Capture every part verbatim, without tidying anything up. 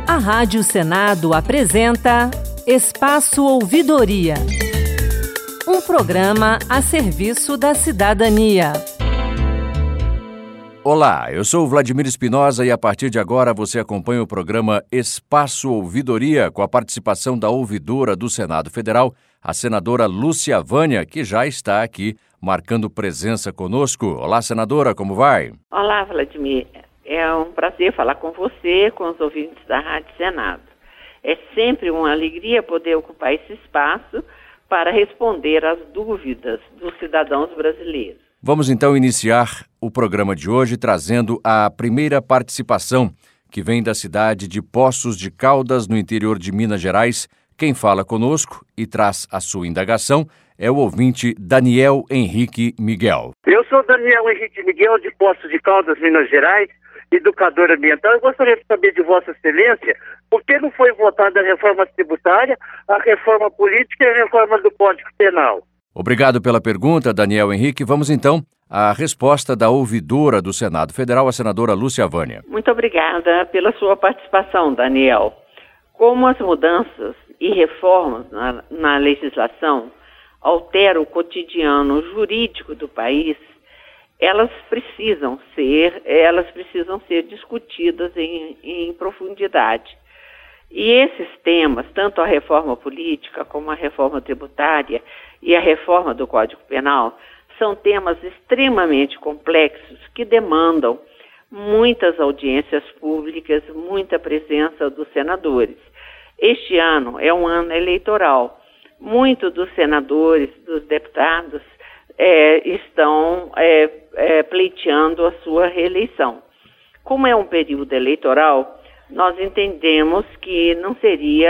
A Rádio Senado apresenta Espaço Ouvidoria, um programa a serviço da cidadania. Olá, eu sou o Vladimir Espinosa e a partir de agora você acompanha o programa Espaço Ouvidoria com a participação da ouvidora do Senado Federal, a senadora Lúcia Vânia, que já está aqui marcando presença conosco. Olá, senadora, como vai? Olá, Vladimir. É um prazer falar com você, com os ouvintes da Rádio Senado. É sempre uma alegria poder ocupar esse espaço para responder às dúvidas dos cidadãos brasileiros. Vamos então iniciar o programa de hoje trazendo a primeira participação, que vem da cidade de Poços de Caldas, no interior de Minas Gerais. Quem fala conosco e traz a sua indagação é o ouvinte Daniel Henrique Miguel. Eu sou Daniel Henrique Miguel, de Poços de Caldas, Minas Gerais, educador ambiental. Eu gostaria de saber de Vossa Excelência por que não foi votada a reforma tributária, a reforma política e a reforma do Código Penal. Obrigado pela pergunta, Daniel Henrique. Vamos então à resposta da ouvidora do Senado Federal, a senadora Lúcia Vânia. Muito obrigada pela sua participação, Daniel. Como as mudanças e reformas na, na legislação alteram o cotidiano jurídico do país, elas precisam ser, elas precisam ser discutidas em, em profundidade. E esses temas, tanto a reforma política como a reforma tributária e a reforma do Código Penal, são temas extremamente complexos que demandam muitas audiências públicas, muita presença dos senadores. Este ano é um ano eleitoral. Muitos dos senadores, dos deputados, é, estão é, é, pleiteando a sua reeleição. Como é um período eleitoral, nós entendemos que não seria,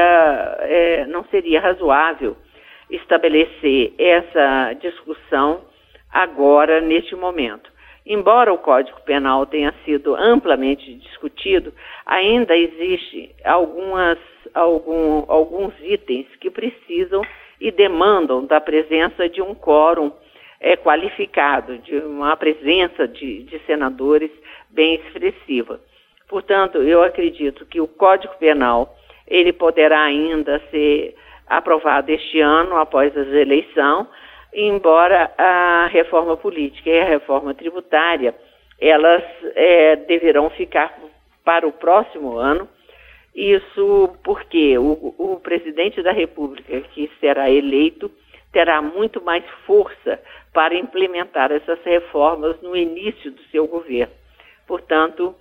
é, não seria razoável estabelecer essa discussão agora, neste momento. Embora o Código Penal tenha sido amplamente discutido, ainda existe algumas, algum, alguns itens que precisam e demandam da presença de um quórum é, qualificado, de uma presença de, de senadores bem expressiva. Portanto, eu acredito que o Código Penal ele poderá ainda ser aprovado este ano, após as eleições, embora a reforma política e a reforma tributária, elas é, deverão ficar para o próximo ano. Isso porque o, o presidente da República, que será eleito, terá muito mais força para implementar essas reformas no início do seu governo. Portanto,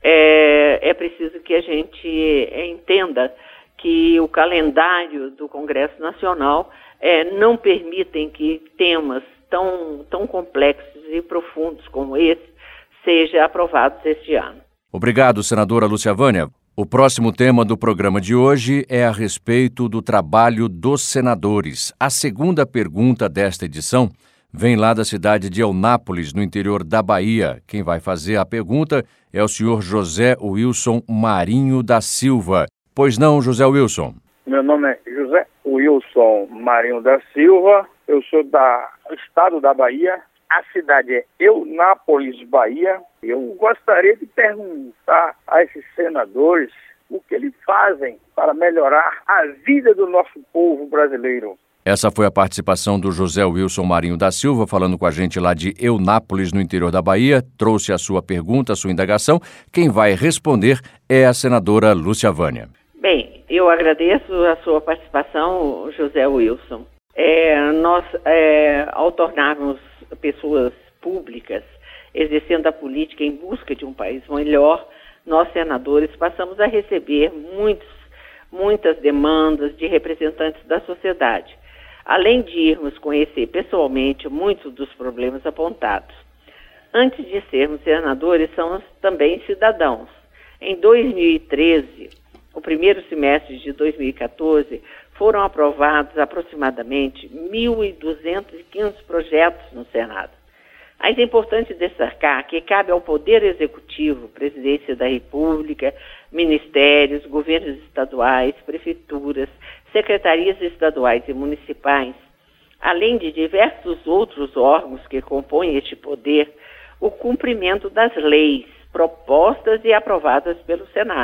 é, é preciso que a gente entenda que o calendário do Congresso Nacional é, não permitem que temas tão, tão complexos e profundos como esse sejam aprovados este ano. Obrigado, senadora Lúcia Vânia. O próximo tema do programa de hoje é a respeito do trabalho dos senadores. A segunda pergunta desta edição vem lá da cidade de Eunápolis, no interior da Bahia. Quem vai fazer a pergunta é o senhor José Wilson Marinho da Silva. Pois não, José Wilson? Meu nome é José Wilson Marinho da Silva, eu sou do estado da Bahia, a cidade é Eunápolis, Bahia. Eu gostaria de perguntar a esses senadores o que eles fazem para melhorar a vida do nosso povo brasileiro. Essa foi a participação do José Wilson Marinho da Silva, falando com a gente lá de Eunápolis, no interior da Bahia. Trouxe a sua pergunta, a sua indagação. Quem vai responder é a senadora Lúcia Vânia. Bem, eu agradeço a sua participação, José Wilson. É, nós, é, ao tornarmos pessoas públicas, exercendo a política em busca de um país melhor, nós, senadores, passamos a receber muitos, muitas demandas de representantes da sociedade, além de irmos conhecer pessoalmente muitos dos problemas apontados. Antes de sermos senadores, somos também cidadãos. Em dois mil e treze, o primeiro semestre de dois mil e quatorze, foram aprovados aproximadamente mil e duzentos e quinze projetos no Senado. Mas é importante destacar que cabe ao Poder Executivo, Presidência da República, ministérios, governos estaduais, prefeituras, secretarias estaduais e municipais, além de diversos outros órgãos que compõem este poder, o cumprimento das leis propostas e aprovadas pelo Senado,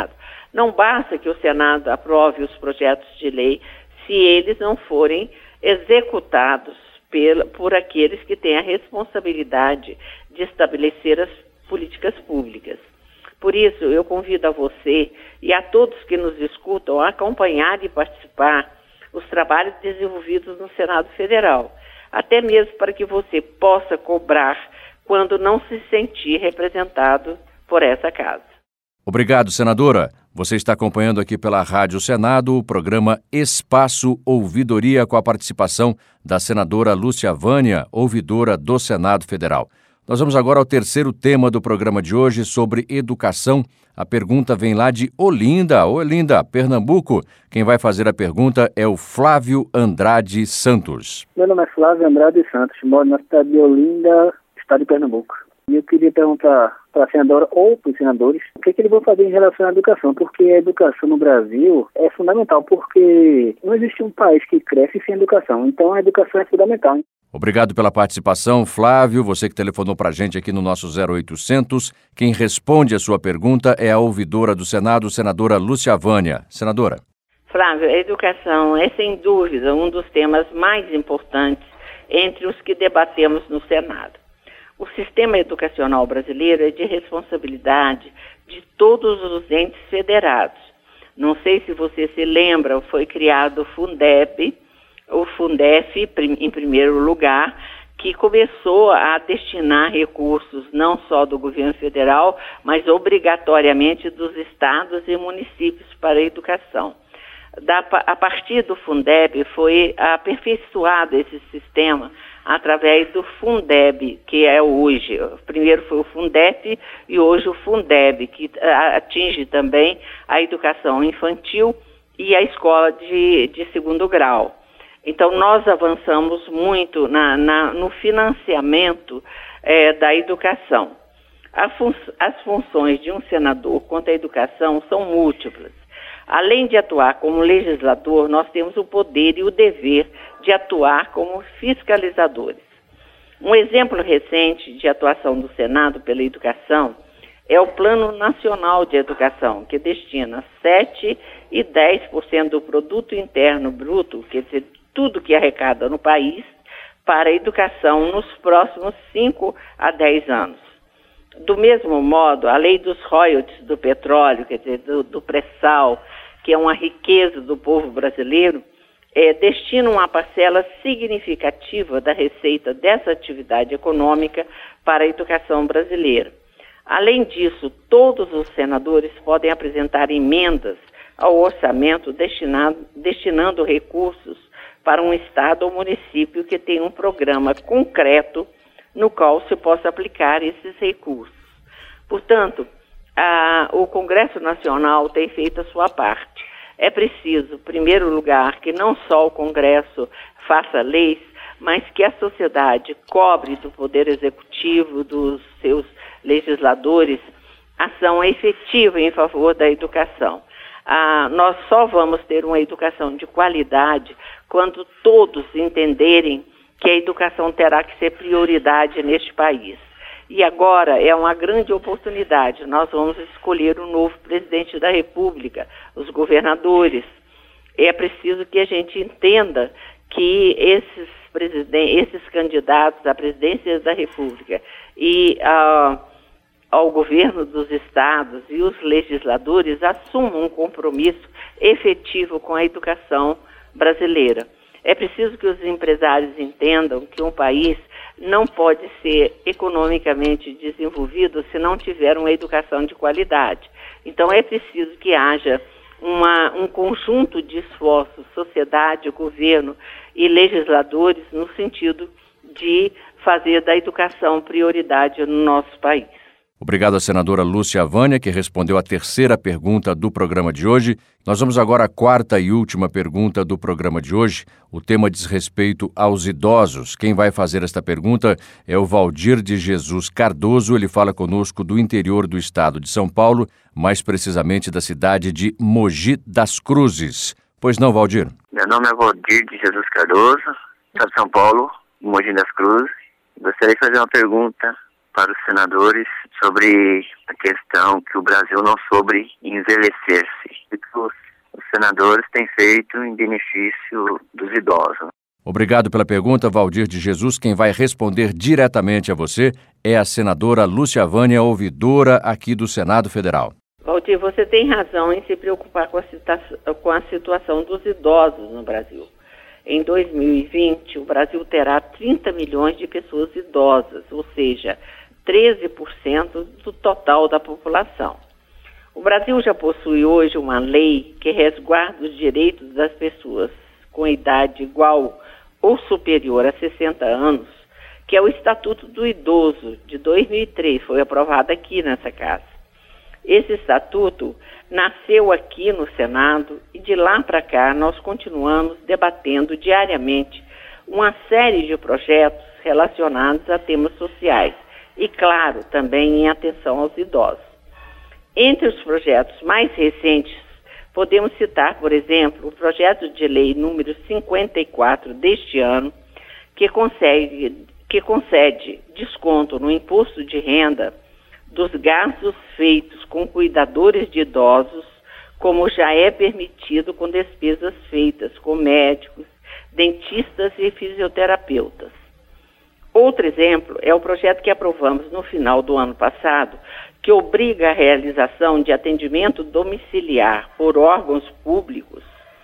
Não basta que o Senado aprove os projetos de lei se eles não forem executados pela, por aqueles que têm a responsabilidade de estabelecer as políticas públicas. Por isso, eu convido a você e a todos que nos escutam a acompanhar e participar os trabalhos desenvolvidos no Senado Federal, até mesmo para que você possa cobrar quando não se sentir representado por essa casa. Obrigado, senadora. Você está acompanhando aqui pela Rádio Senado o programa Espaço Ouvidoria com a participação da senadora Lúcia Vânia, ouvidora do Senado Federal. Nós vamos agora ao terceiro tema do programa de hoje, sobre educação. A pergunta vem lá de Olinda. Olinda, Pernambuco. Quem vai fazer a pergunta é o Flávio Andrade Santos. Meu nome é Flávio Andrade Santos, moro na cidade de Olinda, estado de Pernambuco. E eu queria perguntar para a senadora ou para os senadores o que, é que eles vão fazer em relação à educação, porque a educação no Brasil é fundamental, porque não existe um país que cresce sem educação, então a educação é fundamental. Obrigado pela participação, Flávio, você que telefonou para a gente aqui no nosso zero oitocentos. Quem responde a sua pergunta é a ouvidora do Senado, senadora Lúcia Vânia. Senadora. Flávio, a educação é sem dúvida um dos temas mais importantes entre os que debatemos no Senado. O sistema educacional brasileiro é de responsabilidade de todos os entes federados. Não sei se você se lembra, foi criado o Fundeb, o Fundef, em primeiro lugar, que começou a destinar recursos não só do governo federal, mas obrigatoriamente dos estados e municípios para a educação. Da, a partir do Fundeb foi aperfeiçoado esse sistema através do Fundeb, que é hoje. Primeiro foi o Fundef e hoje o Fundeb, que atinge também a educação infantil e a escola de, de segundo grau. Então, nós avançamos muito na, na, no financiamento é, da educação. Fun- as funções de um senador quanto à educação são múltiplas. Além de atuar como legislador, nós temos o poder e o dever de atuar como fiscalizadores. Um exemplo recente de atuação do Senado pela educação é o Plano Nacional de Educação, que destina sete por cento e dez por cento do produto interno bruto, quer dizer, tudo que arrecada no país, para a educação nos próximos cinco a dez anos. Do mesmo modo, a lei dos royalties do petróleo, quer dizer, do, do pré-sal, que é uma riqueza do povo brasileiro, é, destina uma parcela significativa da receita dessa atividade econômica para a educação brasileira. Além disso, todos os senadores podem apresentar emendas ao orçamento destinado, destinando recursos para um estado ou município que tenha um programa concreto no qual se possa aplicar esses recursos. Portanto, a, o Congresso Nacional tem feito a sua parte. É preciso, em primeiro lugar, que não só o Congresso faça leis, mas que a sociedade cobre do Poder Executivo, dos seus legisladores, ação efetiva em favor da educação. Ah, nós só vamos ter uma educação de qualidade quando todos entenderem que a educação terá que ser prioridade neste país. E agora é uma grande oportunidade. Nós vamos escolher um novo presidente da República, os governadores. É preciso que a gente entenda que esses, presiden- esses candidatos à presidência da República e uh, ao governo dos estados e os legisladores assumam um compromisso efetivo com a educação brasileira. É preciso que os empresários entendam que um país não pode ser economicamente desenvolvido se não tiver uma educação de qualidade. Então é preciso que haja uma, um conjunto de esforços, sociedade, governo e legisladores, no sentido de fazer da educação prioridade no nosso país. Obrigado à senadora Lúcia Vânia, que respondeu a terceira pergunta do programa de hoje. Nós vamos agora à quarta e última pergunta do programa de hoje. O tema diz respeito aos idosos. Quem vai fazer esta pergunta é o Valdir de Jesus Cardoso. Ele fala conosco do interior do estado de São Paulo, mais precisamente da cidade de Mogi das Cruzes. Pois não, Valdir? Meu nome é Valdir de Jesus Cardoso, estado de São Paulo, Mogi das Cruzes. Gostaria de fazer uma pergunta para os senadores sobre a questão que o Brasil não soube envelhecer-se. E que os, os senadores têm feito em benefício dos idosos. Obrigado pela pergunta, Valdir de Jesus. Quem vai responder diretamente a você é a senadora Lúcia Vânia, ouvidora aqui do Senado Federal. Valdir, você tem razão em se preocupar com a, cita- com a situação dos idosos no Brasil. Em dois mil e vinte, o Brasil terá trinta milhões de pessoas idosas, ou seja, treze por cento do total da população. O Brasil já possui hoje uma lei que resguarda os direitos das pessoas com idade igual ou superior a sessenta anos, que é o Estatuto do Idoso, de dois mil e três, foi aprovado aqui nessa casa. Esse estatuto nasceu aqui no Senado e de lá para cá nós continuamos debatendo diariamente uma série de projetos relacionados a temas sociais e, claro, também em atenção aos idosos. Entre os projetos mais recentes, podemos citar, por exemplo, o projeto de lei número cinquenta e quatro deste ano, que, consegue, que concede desconto no imposto de renda dos gastos feitos com cuidadores de idosos, como já é permitido com despesas feitas com médicos, dentistas e fisioterapeutas. Outro exemplo é o projeto que aprovamos no final do ano passado, que obriga a realização de atendimento domiciliar por órgãos públicos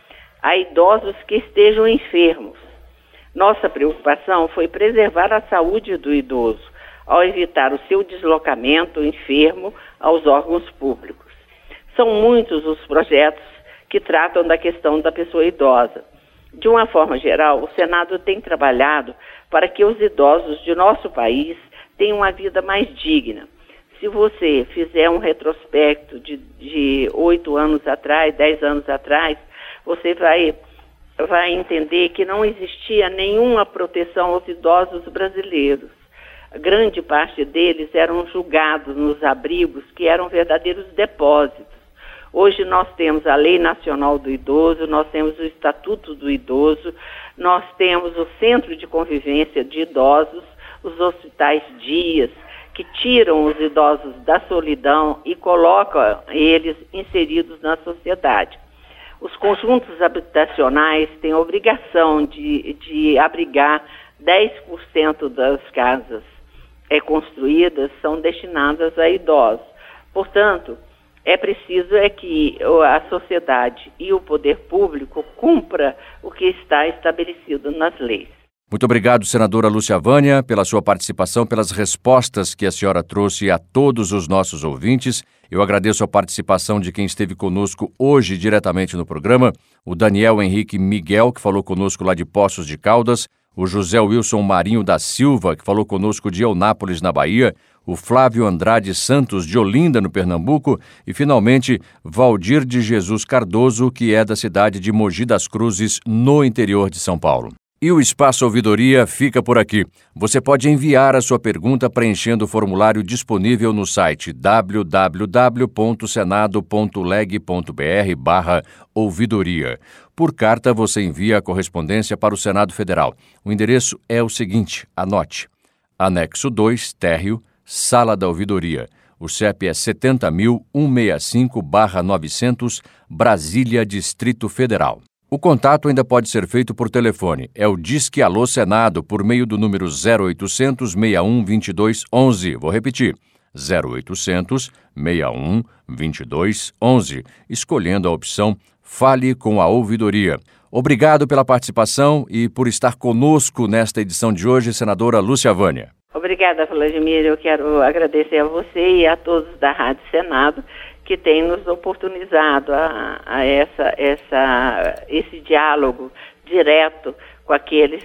a idosos que estejam enfermos. Nossa preocupação foi preservar a saúde do idoso, ao evitar o seu deslocamento enfermo aos órgãos públicos. São muitos os projetos que tratam da questão da pessoa idosa. De uma forma geral, o Senado tem trabalhado para que os idosos de nosso país tenham uma vida mais digna. Se você fizer um retrospecto de oito anos atrás, dez anos atrás, você vai, vai entender que não existia nenhuma proteção aos idosos brasileiros. A grande parte deles eram julgados nos abrigos, que eram verdadeiros depósitos. Hoje nós temos a Lei Nacional do Idoso, nós temos o Estatuto do Idoso, nós temos o Centro de Convivência de Idosos, os hospitais dias, que tiram os idosos da solidão e colocam eles inseridos na sociedade. Os conjuntos habitacionais têm a obrigação de, de abrigar dez por cento das casas é, construídas, são destinadas a idosos. Portanto, é preciso é que a sociedade e o poder público cumpra o que está estabelecido nas leis. Muito obrigado, senadora Lúcia Vânia, pela sua participação, pelas respostas que a senhora trouxe a todos os nossos ouvintes. Eu agradeço a participação de quem esteve conosco hoje diretamente no programa, o Daniel Henrique Miguel, que falou conosco lá de Poços de Caldas, o José Wilson Marinho da Silva, que falou conosco de Eunápolis, na Bahia, o Flávio Andrade Santos, de Olinda, no Pernambuco, e, finalmente, Valdir de Jesus Cardoso, que é da cidade de Mogi das Cruzes, no interior de São Paulo. E o Espaço Ouvidoria fica por aqui. Você pode enviar a sua pergunta preenchendo o formulário disponível no site w w w ponto senado ponto leg ponto b r barra ouvidoria. Por carta, você envia a correspondência para o Senado Federal. O endereço é o seguinte, anote. Anexo dois, térreo, Sala da Ouvidoria. O C E P é setenta mil cento e sessenta e cinco barra novecentos, Brasília, Distrito Federal. O contato ainda pode ser feito por telefone. É o Disque Alô Senado, por meio do número zero oitocentos, sessenta e um, vinte e dois, onze. Vou repetir. zero oitocentos, sessenta e um, vinte e dois, onze. Escolhendo a opção Fale com a Ouvidoria. Obrigado pela participação e por estar conosco nesta edição de hoje, senadora Lúcia Vânia. Obrigada, Vladimir. Eu quero agradecer a você e a todos da Rádio Senado que têm nos oportunizado a, a essa, essa, esse diálogo direto com aqueles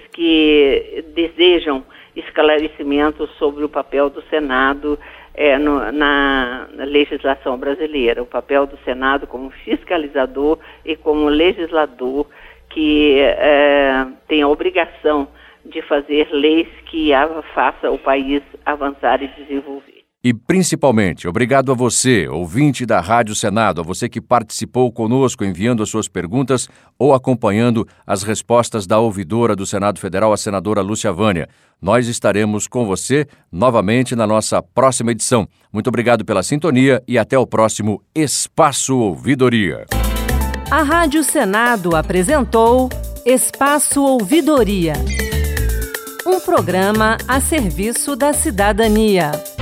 que desejam esclarecimentos sobre o papel do Senado é, no, na, na legislação brasileira, o papel do Senado como fiscalizador e como legislador que é, tem a obrigação de fazer leis que façam o país avançar e desenvolver. E, principalmente, obrigado a você, ouvinte da Rádio Senado, a você que participou conosco enviando as suas perguntas ou acompanhando as respostas da ouvidora do Senado Federal, a senadora Lúcia Vânia. Nós estaremos com você novamente na nossa próxima edição. Muito obrigado pela sintonia e até o próximo Espaço Ouvidoria. A Rádio Senado apresentou Espaço Ouvidoria, um programa a serviço da cidadania.